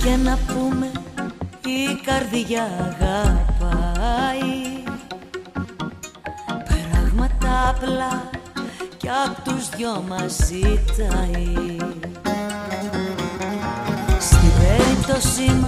και να πούμε η καρδιά αγαπάει πράγματα απλά κι απ' τους δυο μας ζητάει. Στην περίπτωση